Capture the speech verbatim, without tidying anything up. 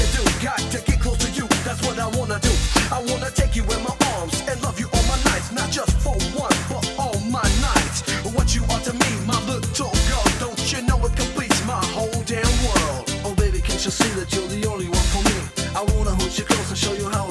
do. Got to get close to you, that's what I wanna do. I wanna take you in my arms and love you all my nights, not just for one, but all my nights. What you are to me, my little girl, don't you know it completes my whole damn world? Oh baby, can't you see that you're the only one for me? I wanna hold you close and show you how